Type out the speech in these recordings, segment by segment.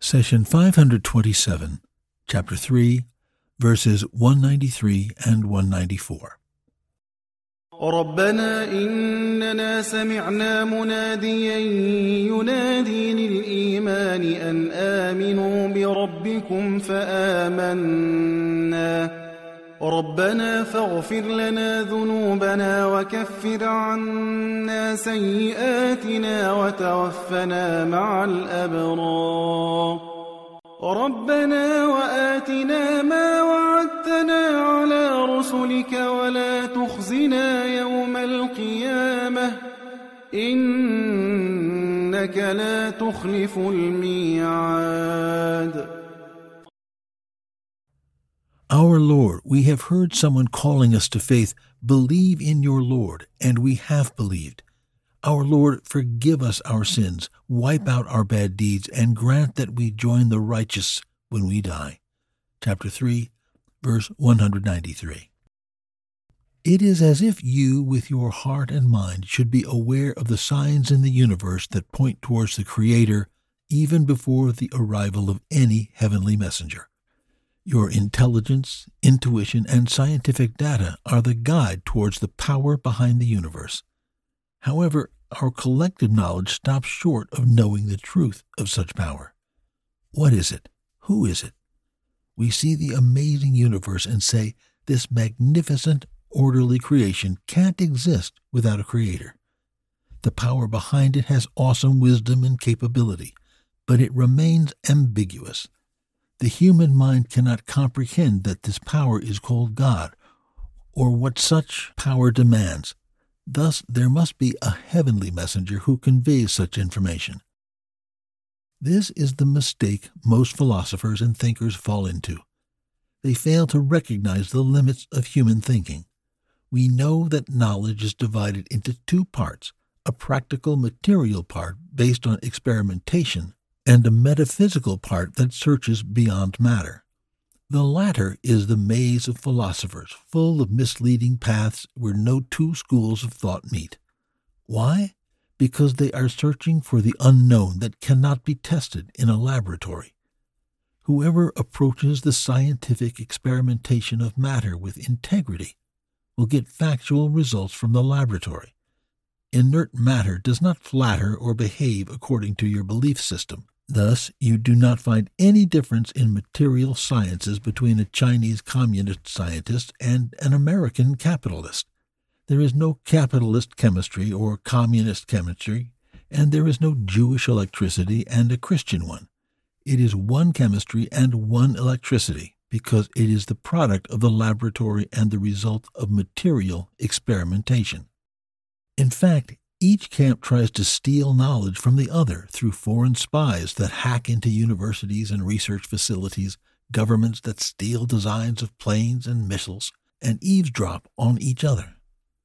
Session 527, Chapter 3, verses 193 and 194. ربنا إننا سمعنا مناديا ينادي للإيمان أن آمنوا بربكم فآمنا ربنا فاغفر لنا ذنوبنا وكفر عنا سيئاتنا وتوفنا مع الأبرار ربنا وآتنا ما وعدتنا على رسلك ولا تخزنا يوم القيامة إنك لا تخلف الميعاد. Our Lord, we have heard someone calling us to faith. Believe in your Lord, and we have believed. Our Lord, forgive us our sins, wipe out our bad deeds, and grant that we join the righteous when we die. Chapter 3, verse 193. It is as if you, with your heart and mind, should be aware of the signs in the universe that point towards the Creator even before the arrival of any heavenly messenger. Your intelligence, intuition, and scientific data are the guide towards the power behind the universe. However, our collective knowledge stops short of knowing the truth of such power. What is it? Who is it? We see the amazing universe and say, this magnificent, orderly creation can't exist without a creator. The power behind it has awesome wisdom and capability, but it remains ambiguous. The human mind cannot comprehend that this power is called God, or what such power demands. Thus, there must be a heavenly messenger who conveys such information. This is the mistake most philosophers and thinkers fall into. They fail to recognize the limits of human thinking. We know that knowledge is divided into two parts, a practical material part based on experimentation, and a metaphysical part that searches beyond matter. The latter is the maze of philosophers, full of misleading paths where no two schools of thought meet. Why? Because they are searching for the unknown that cannot be tested in a laboratory. Whoever approaches the scientific experimentation of matter with integrity will get factual results from the laboratory. Inert matter does not flatter or behave according to your belief system. Thus, you do not find any difference in material sciences between a Chinese communist scientist and an American capitalist. There is no capitalist chemistry or communist chemistry, and there is no Jewish electricity and a Christian one. It is one chemistry and one electricity, because it is the product of the laboratory and the result of material experimentation. In fact, each camp tries to steal knowledge from the other through foreign spies that hack into universities and research facilities, governments that steal designs of planes and missiles, and eavesdrop on each other.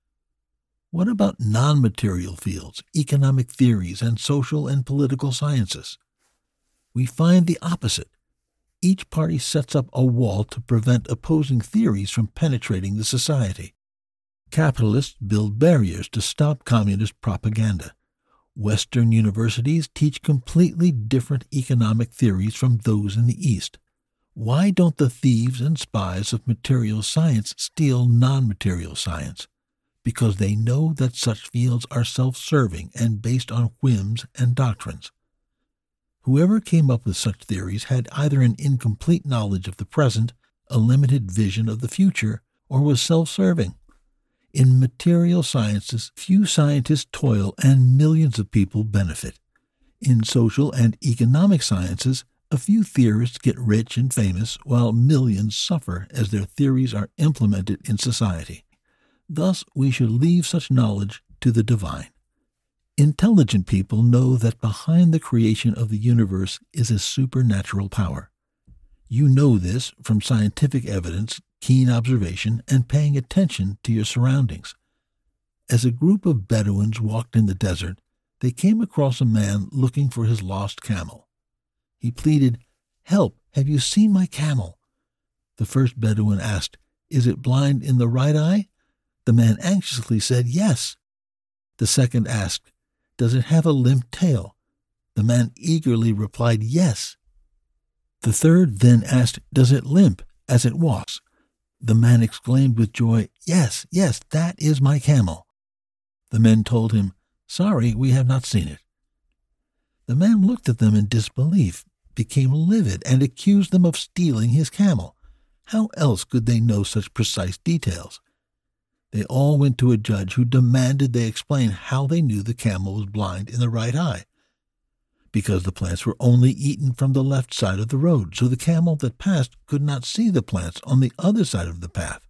What about non-material fields, economic theories, and social and political sciences? We find the opposite. Each party sets up a wall to prevent opposing theories from penetrating the society. Capitalists build barriers to stop communist propaganda. Western universities teach completely different economic theories from those in the East. Why don't the thieves and spies of material science steal non-material science? Because they know that such fields are self-serving and based on whims and doctrines. Whoever came up with such theories had either an incomplete knowledge of the present, a limited vision of the future, or was self-serving. In material sciences, few scientists toil and millions of people benefit. In social and economic sciences, a few theorists get rich and famous while millions suffer as their theories are implemented in society. Thus, we should leave such knowledge to the divine. Intelligent people know that behind the creation of the universe is a supernatural power. You know this from scientific evidence, keen observation, and paying attention to your surroundings. As a group of Bedouins walked in the desert, they came across a man looking for his lost camel. He pleaded, "Help, have you seen my camel?" The first Bedouin asked, "Is it blind in the right eye?" The man anxiously said, "Yes." The second asked, "Does it have a limp tail?" The man eagerly replied, "Yes." The third then asked, "Does it limp as it walks?" The man exclaimed with joy, "Yes, yes, that is my camel." The men told him, "Sorry, we have not seen it." The man looked at them in disbelief, became livid, and accused them of stealing his camel. How else could they know such precise details? They all went to a judge who demanded they explain how they knew the camel was blind in the right eye. Because the plants were only eaten from the left side of the road, so the camel that passed could not see the plants on the other side of the path.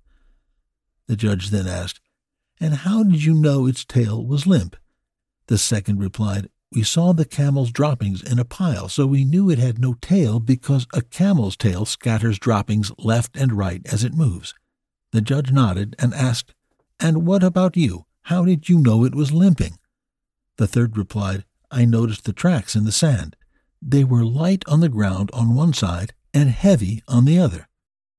The judge then asked, "And how did you know its tail was limp?" The second replied, "We saw the camel's droppings in a pile, so we knew it had no tail because a camel's tail scatters droppings left and right as it moves." The judge nodded and asked, "And what about you? How did you know it was limping?" The third replied, "I noticed the tracks in the sand. They were light on the ground on one side and heavy on the other."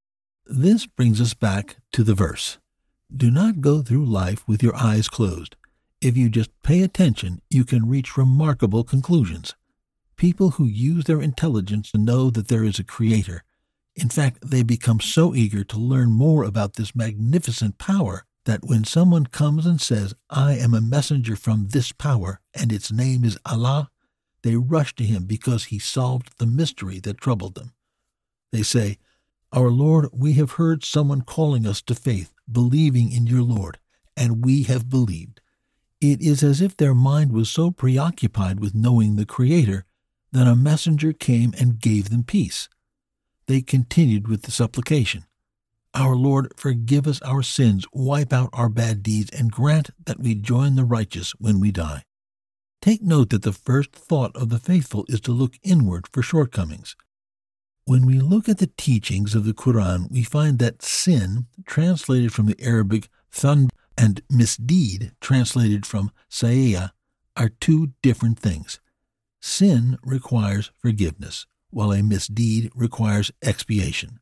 This brings us back to the verse. Do not go through life with your eyes closed. If you just pay attention, you can reach remarkable conclusions. People who use their intelligence to know that there is a creator, in fact, they become so eager to learn more about this magnificent power that when someone comes and says, "I am a messenger from this power, and its name is Allah," they rush to him because he solved the mystery that troubled them. They say, "Our Lord, we have heard someone calling us to faith, believing in your Lord, and we have believed." It is as if their mind was so preoccupied with knowing the Creator that a messenger came and gave them peace. They continued with the supplication, "Our Lord, forgive us our sins, wipe out our bad deeds, and grant that we join the righteous when we die." Take note that the first thought of the faithful is to look inward for shortcomings. When we look at the teachings of the Quran, we find that sin, translated from the Arabic thunb, and misdeed, translated from sayya, are two different things. Sin requires forgiveness, while a misdeed requires expiation.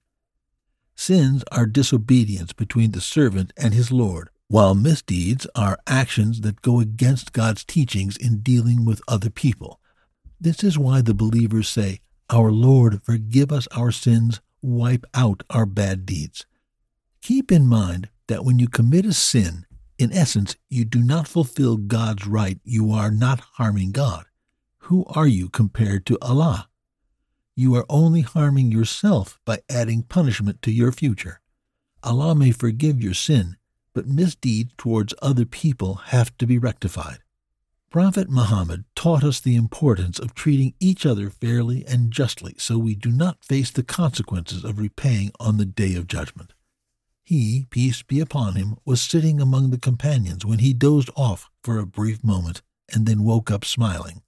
Sins are disobedience between the servant and his Lord, while misdeeds are actions that go against God's teachings in dealing with other people. This is why the believers say, "Our Lord, forgive us our sins, wipe out our bad deeds." Keep in mind that when you commit a sin, in essence, you do not fulfill God's right. You are not harming God. Who are you compared to Allah? You are only harming yourself by adding punishment to your future. Allah may forgive your sin, but misdeeds towards other people have to be rectified. Prophet Muhammad taught us the importance of treating each other fairly and justly so we do not face the consequences of repaying on the day of judgment. He, peace be upon him, was sitting among the companions when he dozed off for a brief moment and then woke up smiling.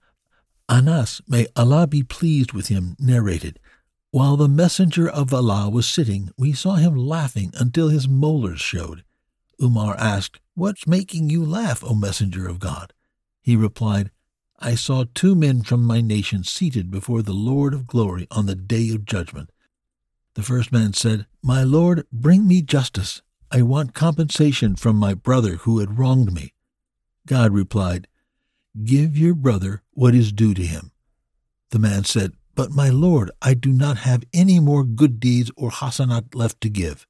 Anas, may Allah be pleased with him, narrated, "While the messenger of Allah was sitting, we saw him laughing until his molars showed. Umar asked, 'What's making you laugh, O messenger of God?' He replied, 'I saw two men from my nation seated before the Lord of glory on the day of judgment. The first man said, 'My Lord, bring me justice. I want compensation from my brother who had wronged me.' God replied, 'Give your brother what is due to him.' The man said, 'But my Lord, I do not have any more good deeds or hasanat left to give.'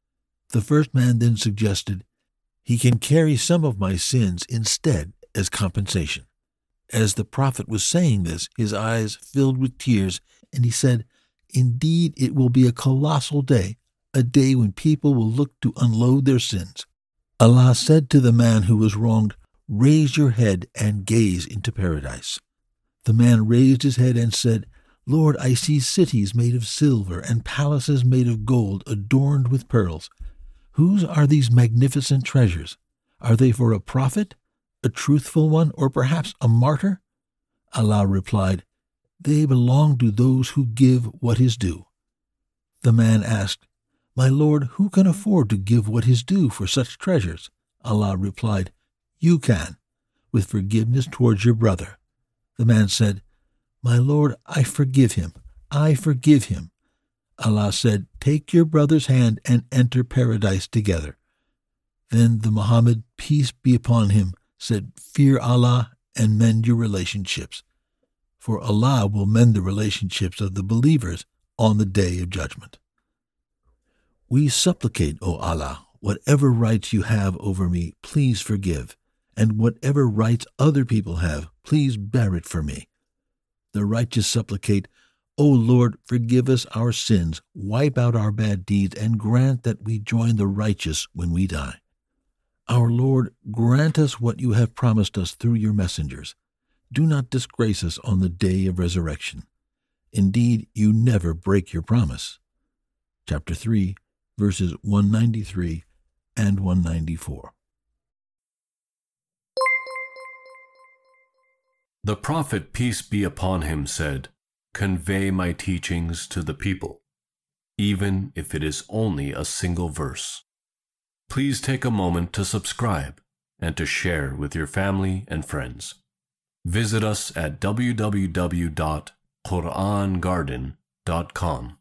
The first man then suggested, 'He can carry some of my sins instead as compensation.' As the prophet was saying this, his eyes filled with tears, and he said, 'Indeed, it will be a colossal day, a day when people will look to unload their sins.' Allah said to the man who was wronged, 'Raise your head and gaze into paradise.' The man raised his head and said, 'Lord, I see cities made of silver and palaces made of gold adorned with pearls. Whose are these magnificent treasures? Are they for a prophet, a truthful one, or perhaps a martyr?' Allah replied, 'They belong to those who give what is due.' The man asked, 'My Lord, who can afford to give what is due for such treasures?' Allah replied, 'You can, with forgiveness towards your brother.' The man said, 'My Lord, I forgive him. I forgive him.' Allah said, 'Take your brother's hand and enter paradise together.' Then the Muhammad, peace be upon him, said, 'Fear Allah and mend your relationships. For Allah will mend the relationships of the believers on the day of judgment. We supplicate, O Allah, whatever rights you have over me, please forgive, and whatever rights other people have, please bear it for me. The righteous supplicate, O Lord, forgive us our sins, wipe out our bad deeds, and grant that we join the righteous when we die. Our Lord, grant us what you have promised us through your messengers. Do not disgrace us on the day of resurrection. Indeed, you never break your promise. Chapter 3, verses 193 and 194. The Prophet, peace be upon him, said, "Convey my teachings to the people, even if it is only a single verse." Please take a moment to subscribe and to share with your family and friends. Visit us at www.qurangarden.com.